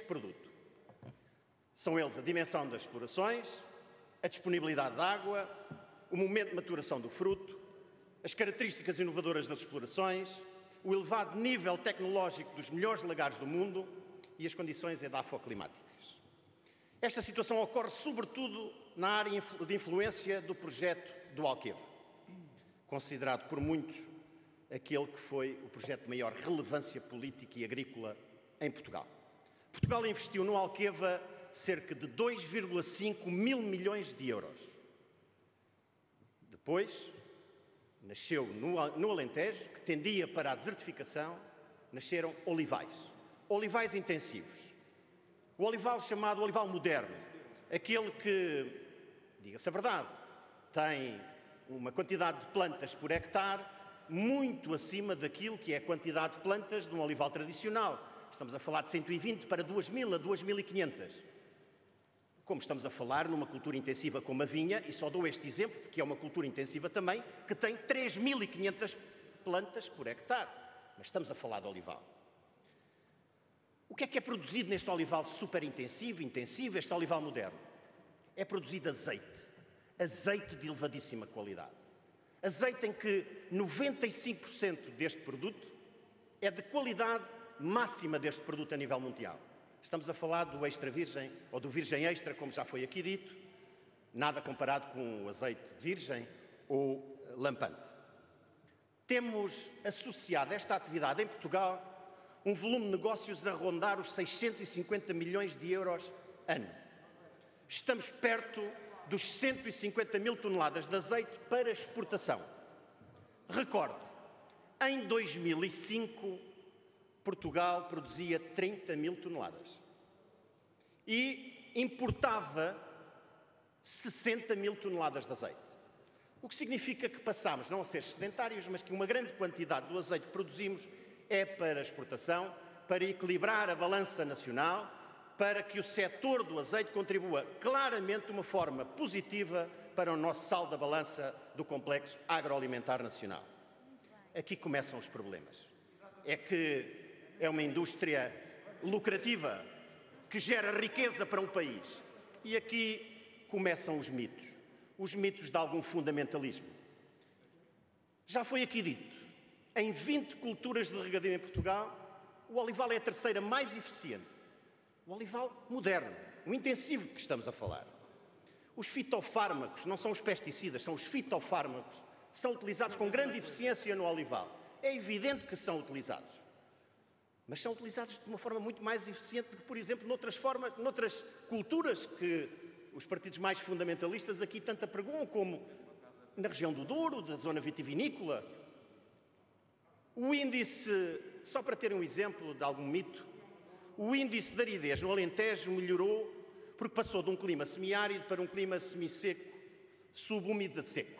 produto. São eles a dimensão das explorações, a disponibilidade de água, o momento de maturação do fruto, as características inovadoras das explorações, o elevado nível tecnológico dos melhores lagares do mundo e as condições edafoclimáticas. Esta situação ocorre sobretudo na área de influência do projeto do Alqueva, considerado por muitos aquele que foi o projeto de maior relevância política e agrícola em Portugal. Portugal investiu no Alqueva cerca de 2,5 mil milhões de euros. Depois, nasceu no Alentejo, que tendia para a desertificação, nasceram olivais intensivos. O olival chamado olival moderno, aquele que, diga-se a verdade, tem uma quantidade de plantas por hectare muito acima daquilo que é a quantidade de plantas de um olival tradicional. Estamos a falar de 120 para 2.000 a 2.500. Como estamos a falar numa cultura intensiva como a vinha, e só dou este exemplo, que é uma cultura intensiva também, que tem 3.500 plantas por hectare. Mas estamos a falar de olival. O que é produzido neste olival super intensivo, este olival moderno? É produzido azeite de elevadíssima qualidade. Azeite em que 95% deste produto é de qualidade máxima deste produto a nível mundial. Estamos a falar do extra virgem, ou do virgem extra, como já foi aqui dito, nada comparado com o azeite virgem ou lampante. Temos associado a esta atividade em Portugal um volume de negócios a rondar os 650 milhões de euros ano. Estamos perto dos 150 mil toneladas de azeite para exportação. Recorde, em 2005, Portugal produzia 30 mil toneladas e importava 60 mil toneladas de azeite. O que significa que passámos não a ser sedentários, mas que uma grande quantidade do azeite que produzimos é para exportação, para equilibrar a balança nacional, para que o setor do azeite contribua claramente de uma forma positiva para o nosso saldo da balança do complexo agroalimentar nacional. Aqui começam os problemas. É que é uma indústria lucrativa que gera riqueza para um país. E aqui começam os mitos de algum fundamentalismo. Já foi aqui dito, em 20 culturas de regadio em Portugal, o olival é a terceira mais eficiente. O olival moderno, o intensivo de que estamos a falar. Os fitofármacos, não são os pesticidas, são os fitofármacos, são utilizados com grande eficiência no olival. É evidente que são utilizados. Mas são utilizados de uma forma muito mais eficiente do que, por exemplo, noutras culturas que os partidos mais fundamentalistas aqui tanto apregoam, como na região do Douro, da zona vitivinícola. O índice, só para terem um exemplo de algum mito, o índice de aridez no Alentejo melhorou porque passou de um clima semiárido para um clima semisseco, subúmido de seco.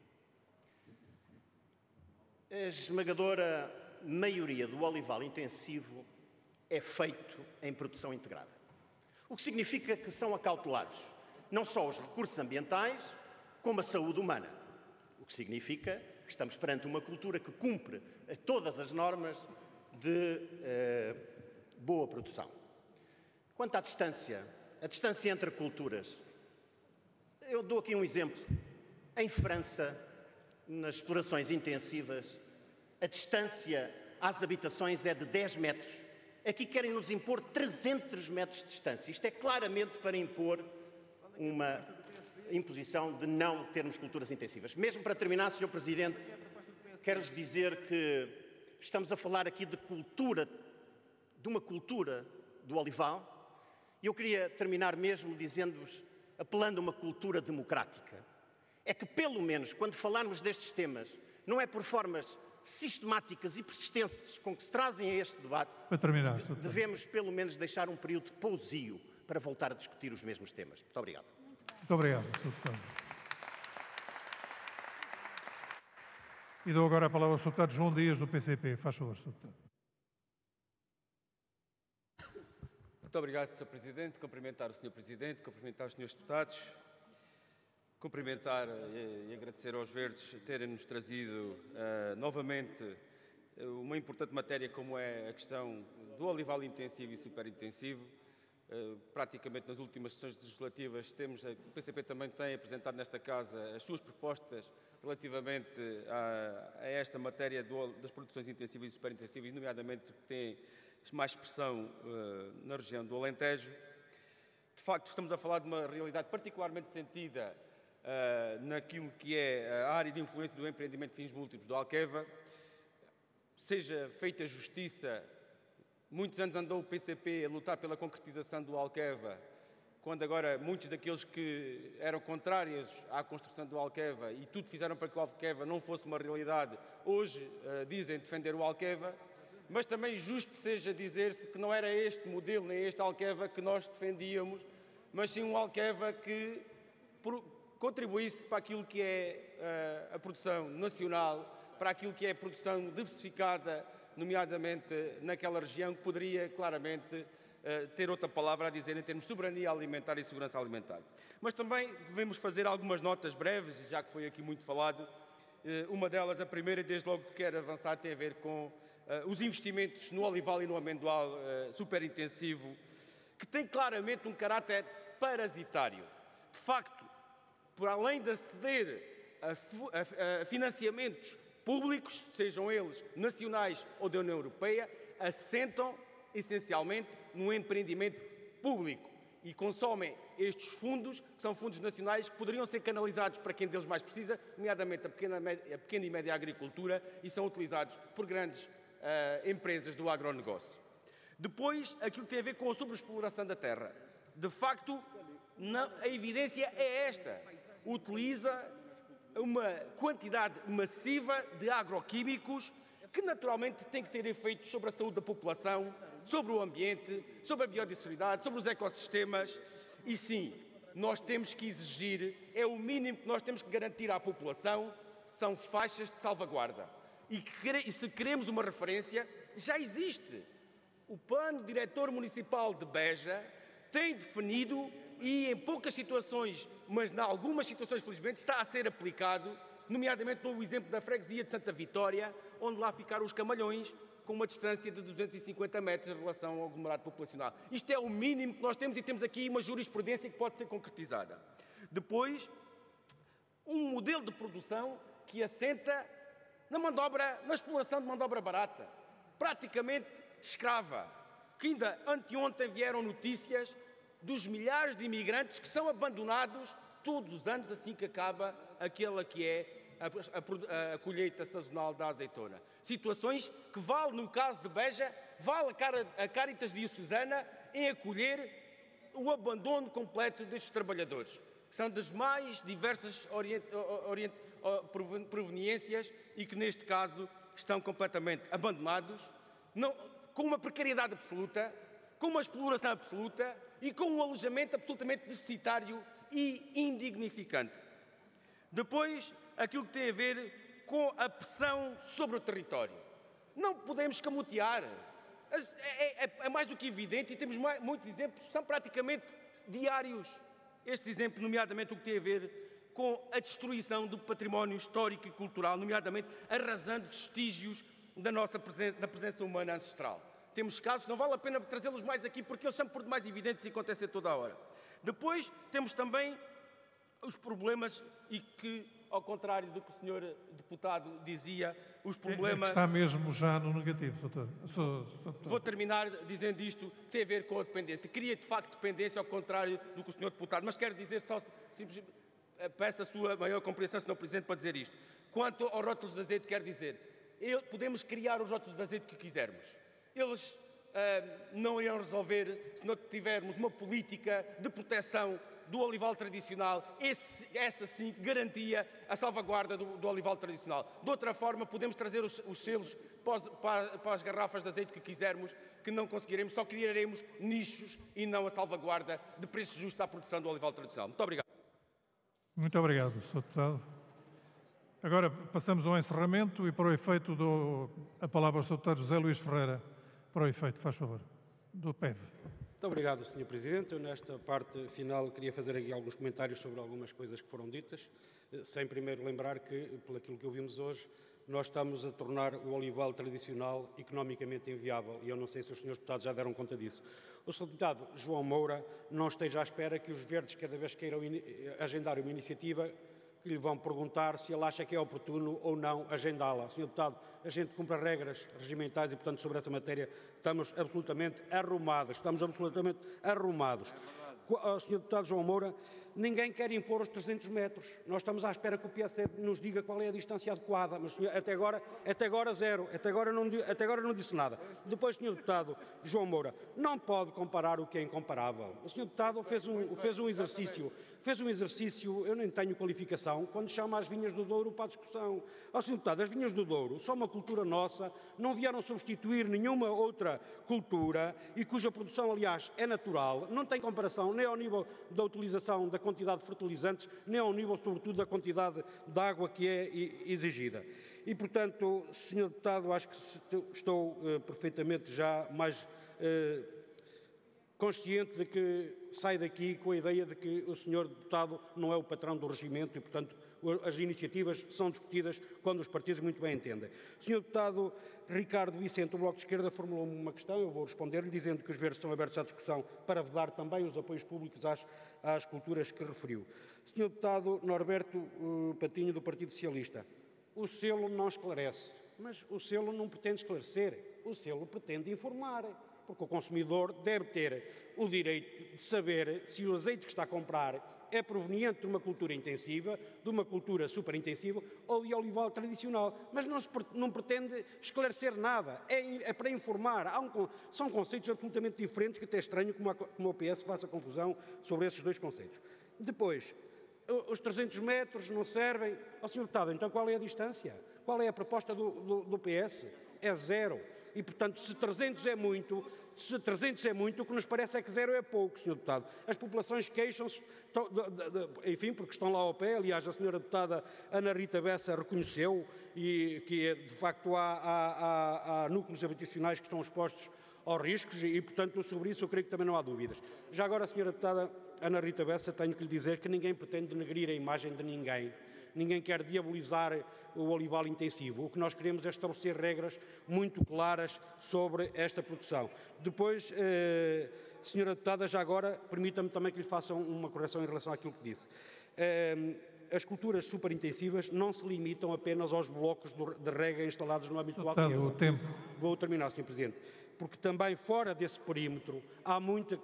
A esmagadora maioria do olival intensivo é feito em produção integrada. O que significa que são acautelados não só os recursos ambientais, como a saúde humana. O que significa que estamos perante uma cultura que cumpre todas as normas de boa produção. Quanto à distância, a distância entre culturas, eu dou aqui um exemplo. Em França, nas explorações intensivas, a distância às habitações é de 10 metros. Aqui querem nos impor 300 metros de distância. Isto é claramente para impor uma imposição de não termos culturas intensivas. Mesmo para terminar, Sr. Presidente, quero-lhes dizer que estamos a falar aqui de uma cultura do olival, e eu queria terminar mesmo dizendo-vos, apelando a uma cultura democrática. É que, pelo menos, quando falarmos destes temas, não é por formas sistemáticas e persistentes com que se trazem a este debate, devemos, pelo menos, deixar um período de pousio para voltar a discutir os mesmos temas. Muito obrigado. Muito obrigado, Sr. Deputado. E dou agora a palavra ao Sr. Deputado João Dias, do PCP. Faz favor, Sr. Deputado. Muito obrigado, Sr. Presidente. Cumprimentar o Sr. Presidente, cumprimentar os Srs. Deputados, cumprimentar e agradecer aos Verdes terem-nos trazido novamente uma importante matéria como é a questão do olival intensivo e superintensivo. praticamente nas últimas sessões legislativas, o PCP também tem apresentado nesta Casa as suas propostas relativamente a esta matéria das produções intensivas e superintensivas, nomeadamente que tem mais expressão na região do Alentejo. De facto, estamos a falar de uma realidade particularmente sentida naquilo que é a área de influência do empreendimento de fins múltiplos do Alqueva. Seja feita justiça, muitos anos andou o PCP a lutar pela concretização do Alqueva, quando agora muitos daqueles que eram contrários à construção do Alqueva e tudo fizeram para que o Alqueva não fosse uma realidade, hoje dizem defender o Alqueva, mas também justo seja dizer-se que não era este modelo, nem este Alqueva que nós defendíamos, mas sim um Alqueva que contribuísse para aquilo que é a produção nacional, para aquilo que é a produção diversificada, nomeadamente naquela região, que poderia claramente ter outra palavra a dizer em termos de soberania alimentar e segurança alimentar. Mas também devemos fazer algumas notas breves, já que foi aqui muito falado. Uma delas, a primeira, desde logo que quero avançar, tem a ver com os investimentos no olival e no amendoal superintensivo, que tem claramente um caráter parasitário. De facto, por além de aceder a financiamentos públicos, sejam eles nacionais ou da União Europeia, assentam essencialmente no empreendimento público e consomem estes fundos, que são fundos nacionais, que poderiam ser canalizados para quem deles mais precisa, nomeadamente a pequena e média agricultura, e são utilizados por grandes empresas do agronegócio. Depois, aquilo que tem a ver com a sobreexploração da terra. De facto, a evidência é esta. Utiliza uma quantidade massiva de agroquímicos que naturalmente tem que ter efeitos sobre a saúde da população, sobre o ambiente, sobre a biodiversidade, sobre os ecossistemas. E sim, nós temos que exigir, é o mínimo que nós temos que garantir à população, são faixas de salvaguarda. E se queremos uma referência, já existe. O Plano Diretor Municipal de Beja tem definido, e em poucas situações, mas em algumas situações, felizmente, está a ser aplicado, nomeadamente no exemplo da freguesia de Santa Vitória, onde lá ficaram os Camalhões, com uma distância de 250 metros em relação ao aglomerado populacional. Isto é o mínimo que nós temos e temos aqui uma jurisprudência que pode ser concretizada. Depois, um modelo de produção que assenta na exploração de mão de obra barata, praticamente escrava, que ainda anteontem vieram notícias dos milhares de imigrantes que são abandonados todos os anos assim que acaba aquela que é a colheita sazonal da azeitona. Situações que vale, no caso de Beja, vale a Cáritas Diocesana em acolher o abandono completo destes trabalhadores, que são das mais diversas proveniências e que, neste caso, estão completamente abandonados, com uma precariedade absoluta, com uma exploração absoluta e com um alojamento absolutamente deficitário e indignificante. Depois, aquilo que tem a ver com a pressão sobre o território. Não podemos escamotear. É mais do que evidente e temos muitos exemplos que são praticamente diários. Estes exemplos, nomeadamente, o que tem a ver com a destruição do património histórico e cultural, nomeadamente arrasando vestígios da presença humana ancestral. Temos casos, não vale a pena trazê-los mais aqui porque eles são por demais evidentes e acontecem a toda a hora. Depois temos também os problemas e que, ao contrário do que o Sr. Deputado dizia, os problemas... Está mesmo já no negativo, Sr. Vou terminar dizendo isto, que tem a ver com a dependência. Cria, de facto, dependência, ao contrário do que o Sr. Deputado, mas quero dizer só, simplesmente, peço a sua maior compreensão, Sr. Presidente, para dizer isto. Quanto aos rótulos de azeite, quero dizer, podemos criar os rótulos de azeite que quisermos. Eles não irão resolver se não tivermos uma política de proteção do olival tradicional. Essa sim garantia a salvaguarda do olival tradicional. De outra forma, podemos trazer os selos para as garrafas de azeite que quisermos, que não conseguiremos, só criaremos nichos e não a salvaguarda de preços justos à produção do olival tradicional. Muito obrigado. Muito obrigado, Sr. Deputado. Agora passamos ao encerramento e, para o efeito, dou a palavra ao Sr. Deputado José Luís Ferreira. Para o efeito, faz favor, do PEV. Muito obrigado, Sr. Presidente. Eu, nesta parte final, queria fazer aqui alguns comentários sobre algumas coisas que foram ditas, sem primeiro lembrar que, pelo aquilo que ouvimos hoje, nós estamos a tornar o olival tradicional economicamente inviável, e eu não sei se os senhores deputados já deram conta disso. O Sr. Deputado João Moura não esteja à espera que os verdes, cada vez que queiram agendar uma iniciativa, que lhe vão perguntar se ele acha que é oportuno ou não agendá-la. Sr. Deputado, a gente cumpre as regras regimentais e, portanto, sobre essa matéria estamos absolutamente arrumados. Sr. Deputado João Moura, ninguém quer impor os 300 metros. Nós estamos à espera que o PSD nos diga qual é a distância adequada, mas até agora zero, até agora não disse nada. Depois, Sr. Deputado João Moura, não pode comparar o que é incomparável. O Sr. Deputado fez um exercício, eu nem tenho qualificação, quando chama as vinhas do Douro para a discussão. Sr. Deputado, as vinhas do Douro são uma cultura nossa, não vieram substituir nenhuma outra cultura e cuja produção, aliás, é natural, não tem comparação nem ao nível da utilização da quantidade de fertilizantes, nem ao nível, sobretudo, da quantidade de água que é exigida. E, portanto, Sr. Deputado, acho que estou perfeitamente já mais consciente de que sai daqui com a ideia de que o Sr. Deputado não é o patrão do regimento e, portanto, as iniciativas são discutidas quando os partidos muito bem entendem. Sr. Deputado Ricardo Vicente, do Bloco de Esquerda, formulou-me uma questão, eu vou responder-lhe, dizendo que os verdes estão abertos à discussão para vedar também os apoios públicos às culturas que referiu. Sr. Deputado Norberto Patinho, do Partido Socialista, o selo não esclarece, mas o selo não pretende esclarecer, o selo pretende informar, porque o consumidor deve ter o direito de saber se o azeite que está a comprar é proveniente de uma cultura intensiva, de uma cultura superintensiva ou de olival tradicional, mas não pretende esclarecer nada, é para informar. São conceitos absolutamente diferentes, que até é estranho como o PS faça confusão sobre esses dois conceitos. Depois, os 300 metros não servem. Sr. Deputado, então qual é a distância? Qual é a proposta do PS? É zero. E, portanto, se 300 é muito, o que nos parece é que zero é pouco, Sr. Deputado. As populações queixam-se, enfim, porque estão lá ao pé. Aliás, a Sra. Deputada Ana Rita Bessa reconheceu que, de facto, há núcleos habitacionais que estão expostos aos riscos e, portanto, sobre isso eu creio que também não há dúvidas. Já agora, a Sra. Deputada Ana Rita Bessa, tenho que lhe dizer que ninguém pretende denegrir a imagem de ninguém. Ninguém quer diabolizar o olival intensivo. O que nós queremos é estabelecer regras muito claras sobre esta produção. Depois, Sra. Deputada, já agora, permita-me também que lhe faça uma correção em relação àquilo que disse. As culturas superintensivas não se limitam apenas aos blocos de rega instalados no âmbito do alto. O tempo. Vou terminar, Sr. Presidente. Porque também fora desse perímetro há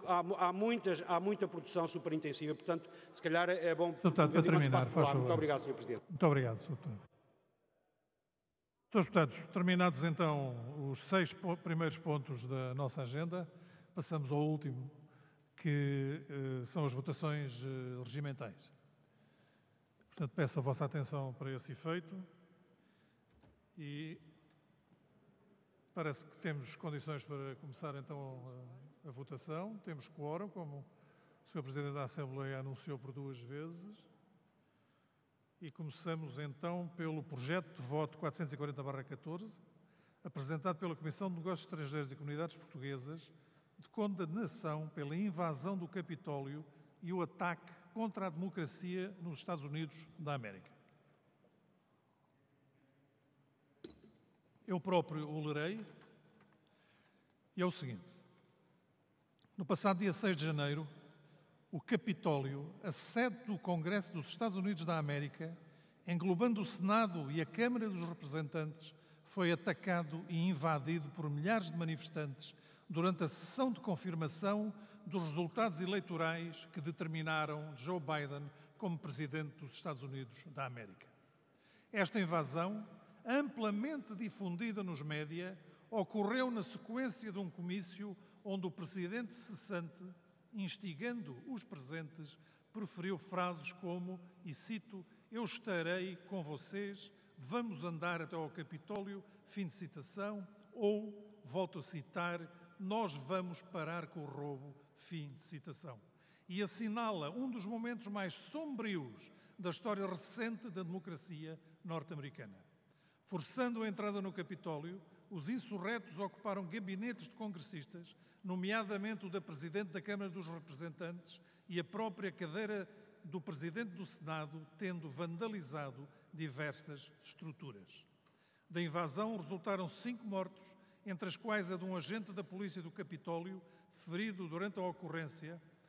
muita produção superintensiva, portanto, se calhar é bom... Deputado, para terminar, faz favor. Muito obrigado, Sr. Presidente. Muito obrigado, Sr. Deputado. Senhores Deputados, terminados então os 6 primeiros pontos da nossa agenda, passamos ao último, que são as votações regimentais. Portanto, peço a vossa atenção para esse efeito e parece que temos condições para começar então a votação. Temos quórum, como o Sr. Presidente da Assembleia anunciou por 2 vezes. E começamos então pelo projeto de voto 440/14, apresentado pela Comissão de Negócios Estrangeiros e Comunidades Portuguesas, de condenação pela invasão do Capitólio e o ataque contra a democracia nos Estados Unidos da América. Eu próprio o lerei, e é o seguinte. No passado dia 6 de janeiro, o Capitólio, a sede do Congresso dos Estados Unidos da América, englobando o Senado e a Câmara dos Representantes, foi atacado e invadido por milhares de manifestantes durante a sessão de confirmação dos resultados eleitorais que determinaram Joe Biden como Presidente dos Estados Unidos da América. Esta invasão, amplamente difundida nos média, ocorreu na sequência de um comício onde o Presidente cessante, instigando os presentes, proferiu frases como, e cito, "Eu estarei com vocês, vamos andar até ao Capitólio", fim de citação, ou, volto a citar, "Nós vamos parar com o roubo", fim de citação. E assinala um dos momentos mais sombrios da história recente da democracia norte-americana. Forçando a entrada no Capitólio, os insurretos ocuparam gabinetes de congressistas, nomeadamente o da Presidente da Câmara dos Representantes e a própria cadeira do Presidente do Senado, tendo vandalizado diversas estruturas. Da invasão resultaram 5 mortos, entre as quais a de um agente da Polícia do Capitólio, ferido durante a ocorrência,